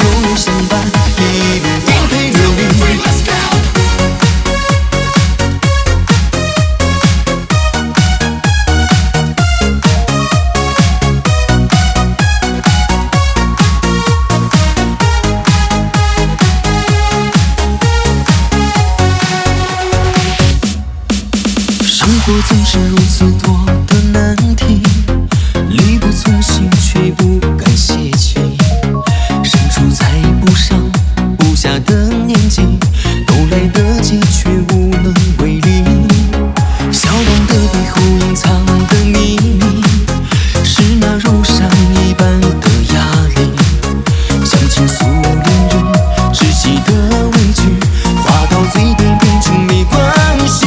又相伴，一路颠沛流离。生活总是如此多的难题，力不从心却不敢泄气，身处在不上不下的年纪，都来得及却无能为力。笑容的背后隐藏的秘密，是那如山一般的压力。想倾诉恋人窒息的委屈，话到嘴边变成没关系。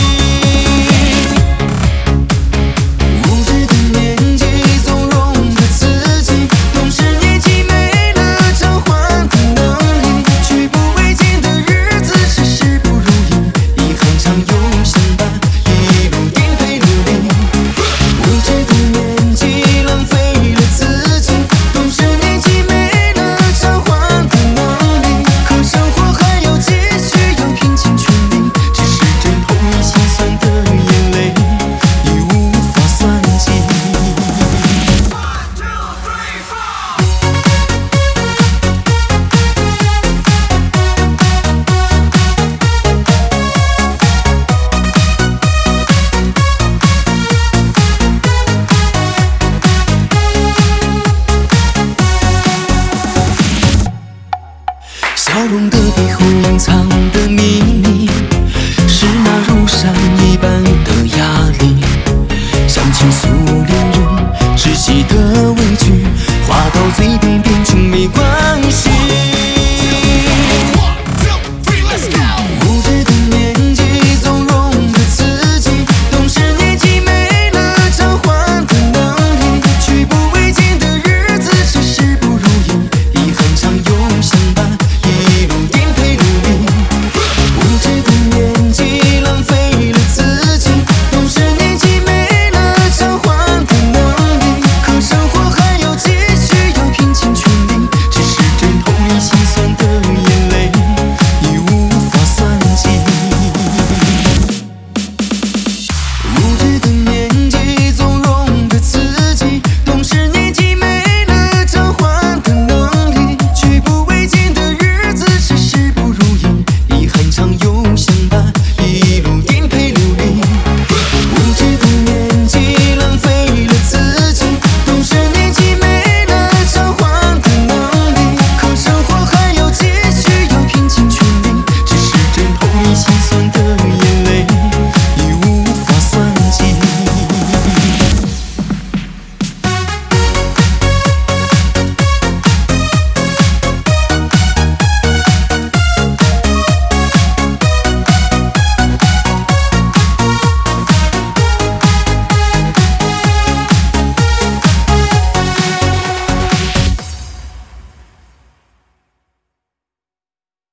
笑容的背后隐藏的秘密，是那如山一般